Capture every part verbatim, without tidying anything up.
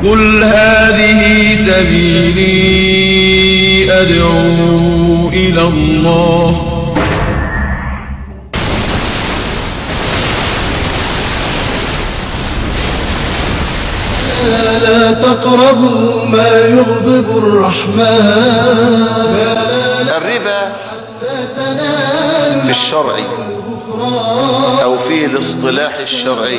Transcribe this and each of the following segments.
قل هذه سبيلي أدعو إلى الله لا تقربوا ما يغضب الرحمن. الربا في الشرع أو في الاصطلاح الشرعي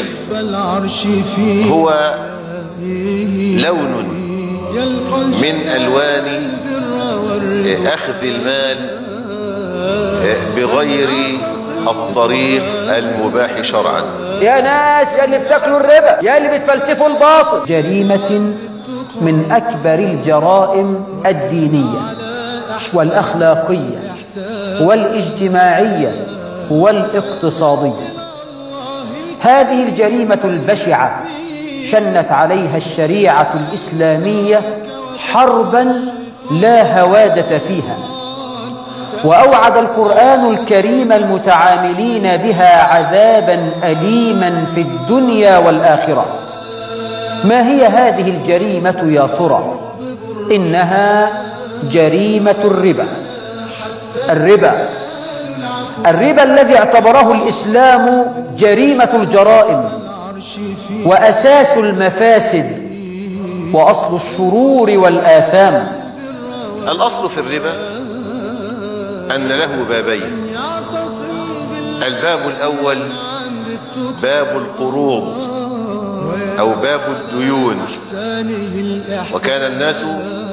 هو لون من ألوان أخذ المال بغير الطريق المباح شرعا. يا ناس يا اللي بتاكلوا الربا، يا اللي بتفلسفوا الباطل، جريمة من أكبر الجرائم الدينية والأخلاقية والاجتماعية والاقتصادية. هذه الجريمة البشعة شنت عليها الشريعة الإسلامية حربا لا هوادة فيها، وأوعد القرآن الكريم المتعاملين بها عذابا أليما في الدنيا والآخرة. ما هي هذه الجريمة يا ترى؟ إنها جريمة الربا. الربا الربا الذي اعتبره الإسلام جريمة الجرائم وأساس المفاسد وأصل الشرور والآثام. الأصل في الربا أن له بابين. الباب الأول باب القروض أو باب الديون، وكان الناس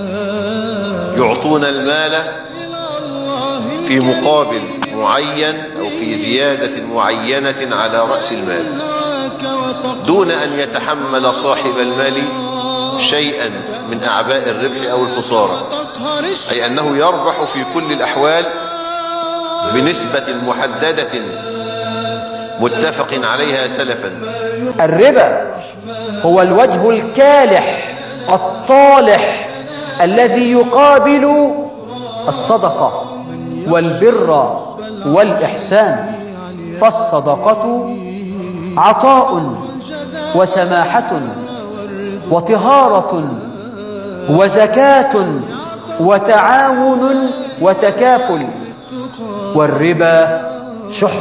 يعطون المال في مقابل معين أو في زيادة معينة على رأس المال دون أن يتحمل صاحب المال شيئا من أعباء الربح أو الخسارة، أي أنه يربح في كل الأحوال بنسبة محددة متفق عليها سلفا. الربا هو الوجه الكالح الطالح الذي يقابل الصدقة والبر والإحسان. فالصدقة عطاء وسماحة وطهارة وزكاة وتعاون وتكافل، والربا شح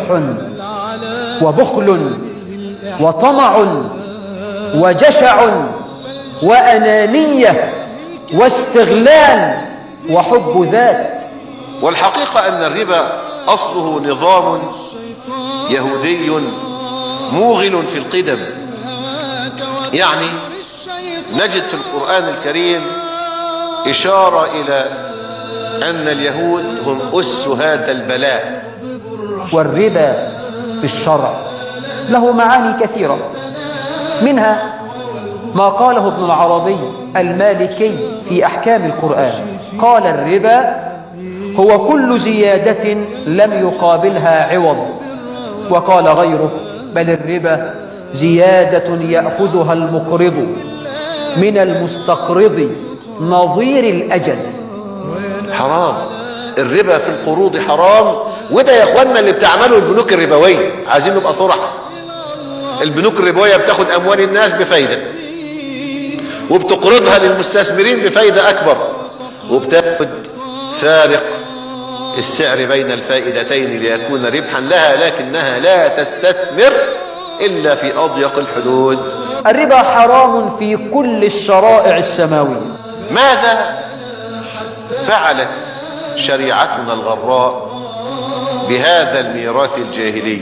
وبخل وطمع وجشع وأنانية واستغلال وحب ذات. والحقيقة أن الربا أصله نظام يهودي موغل في القدم. يعني نجد في القرآن الكريم إشارة إلى أن اليهود هم أس هذا البلاء. والربا في الشرع له معاني كثيرة، منها ما قاله ابن العربي المالكي في أحكام القرآن. قال الربا هو كل زيادة لم يقابلها عوض. وقال غيره بل الربا زيادة يأخذها المقرض من المستقرض نظير الأجل. حرام الربا في القروض حرام. وده يا اخوانا اللي بتعمله البنوك الربوية. عايزين نبقى صراحة، البنوك الربوية بتاخد أموال الناس بفايدة وبتقرضها للمستثمرين بفايدة أكبر، وبتاخد فارق السعر بين الفائدتين ليكون ربحا لها، لكنها لا تستثمر إلا في أضيق الحدود. الربا حرام في كل الشرائع السماوية. ماذا فعلت شريعتنا الغراء بهذا الميراث الجاهلي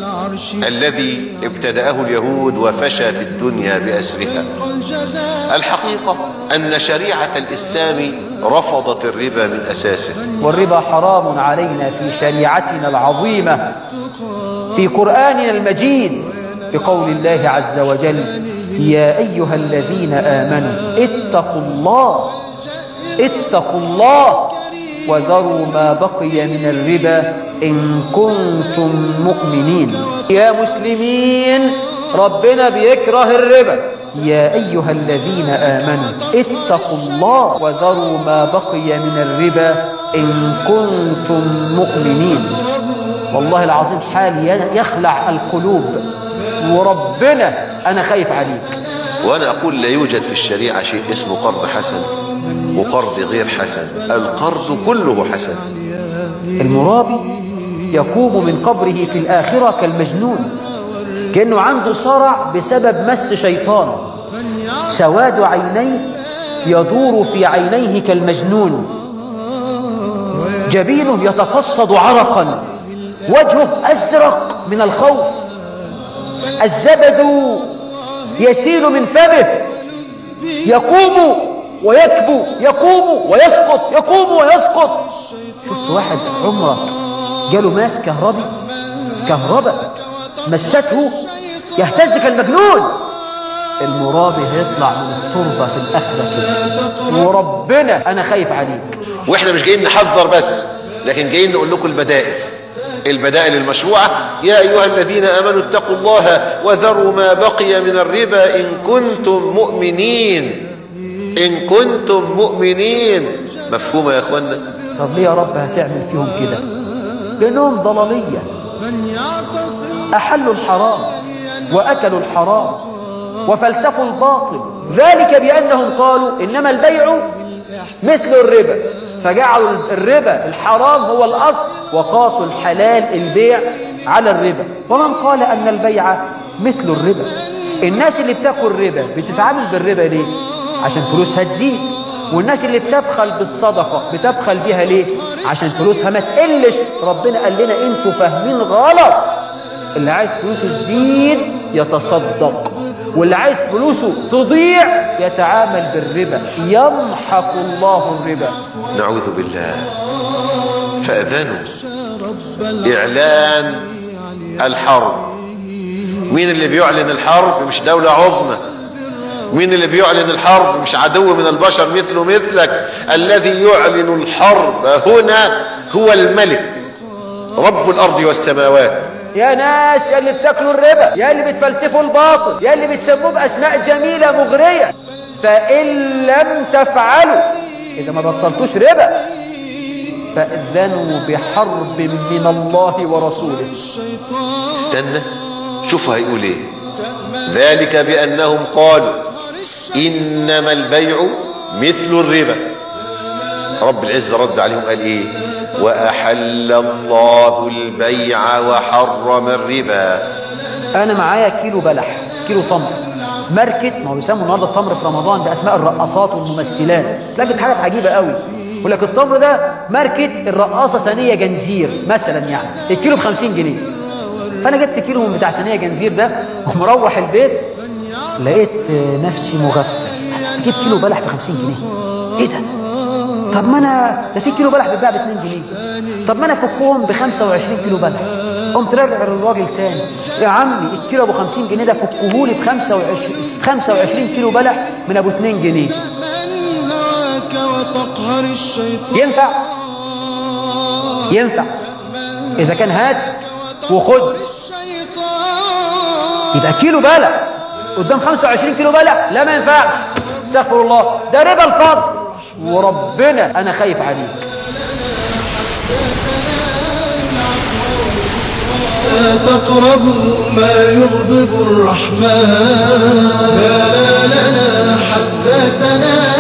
الذي ابتدأه اليهود وفشى في الدنيا بأسرها؟ الحقيقة أن شريعة الإسلام رفضت الربا من أساسه. والربا حرام علينا في شريعتنا العظيمة في قرآننا المجيد بقول الله عز وجل يا أيها الذين آمنوا اتقوا الله اتقوا الله وذروا ما بقي من الربا إن كنتم مؤمنين. يا مسلمين ربنا بيكره الربا. يا أيها الذين آمنوا اتقوا الله وذروا ما بقي من الربا إن كنتم مؤمنين. والله العظيم حال يخلع القلوب، وربنا أنا خايف عليك. وأنا أقول لا يوجد في الشريعة شيء اسمه قرض حسن وقرض غير حسن، القرض كله حسن. المرابي يقوم من قبره في الآخرة كالمجنون، كأنه عنده صرع بسبب مس شيطان، سواد عينيه يدور في عينيه كالمجنون، جبينه يتفصد عرقا، وجهه أزرق من الخوف، الزبد يسيل من فمه، يقوم ويكبو، يقوم ويسقط، يقوم ويسقط. شفت واحد عمرك جاله ماس كهربي، كهرباء مسته يهتز كالمجنون، المرابي هيطلع من التربة في الآخرة كده. وربنا أنا خايف عليك. وإحنا مش جايين نحذر بس، لكن جايين نقول لكم البدائل، البدائل المشروعة. يا أيها الذين آمنوا اتقوا الله وذروا ما بقي من الربا إن كنتم مؤمنين، إن كنتم مؤمنين. مفهومة يا أخوانا؟ طب ليه يا رب هتعمل فيهم كده؟ لأنهم ضلالية، أحلوا الحرام وأكلوا الحرام وفلسفوا الباطل، ذلك بأنهم قالوا إنما البيع مثل الربا، فجعلوا الربا الحرام هو الأصل وقاسوا الحلال البيع على الربا. ومن قال أن البيع مثل الربا؟ الناس اللي بتاكل الربا بتتعامل بالربا ليه؟ عشان فلوسها تزيد. والناس اللي بتبخل بالصدقة بتبخل بيها ليه؟ عشان فلوسها ما تقلش. ربنا قال لنا انتوا فاهمين غلط، اللي عايز فلوسه تزيد يتصدق، واللي عايز فلوسه تضيع يتعامل بالربا، يمحق الله الربا. نعوذ بالله. فأذنوا إعلان الحرب. مين اللي بيعلن الحرب؟ مش دولة عظمى. مين اللي بيعلن الحرب؟ مش عدو من البشر مثله مثلك. الذي يعلن الحرب هنا هو الملك رب الأرض والسماوات. يا ناس يا اللي بتاكلوا الربا، يا اللي بتفلسفوا الباطل، يا اللي بتسموه بأسماء جميلة مغرية، فإن لم تفعلوا، إذا ما بطلتوش ربا، فأذنوا بحرب من الله ورسوله. استنى شوفوا هيقول ايه. ذلك بأنهم قالوا إنما البيع مثل الربا. رب العزة رد عليهم قال ايه؟ وأحل الله البيع وحرم الربا. أنا معايا كيلو بلح، كيلو تمر، ماركت، ما هو بيسموا النهارده التمر في رمضان ده أسماء الرقاصات والممثلات، لكن حاجات عجيبة قوي. يقول لك التمر ده ماركت الرقاصة ثانية جنزير مثلا، يعني الكيلو بخمسين جنيه. فأنا جبت كيلو من بتاع ثانية جنزير ده ومروح البيت لقيت نفسي مغفل. أجيب كيلو بلح بخمسين جنيه؟ إيه ده؟ طب ما أنا ده في كيلو بلح بيتباع باتنين جنيه، طب ما أنا أفكهم بخمسة وعشرين كيلو بلح. قمت راجع للراجل تاني، يا عمي الكيلو أبو خمسين جنيه ده فكهولي بخمسة وعشرين خمسة وعشرين كيلو بلح من أبو اتنين جنيه. ينفع؟ ينفع إذا كان هات وخد. يبقى كيلو بلح قدام خمسة وعشرين كيلو بلح؟ لا ما ينفعش، استغفر الله، ده ربا الفضل. وربنا أنا خايف عليك. لا تقربوا ما يغضب الرحمن، لا لا لا حتى تنام.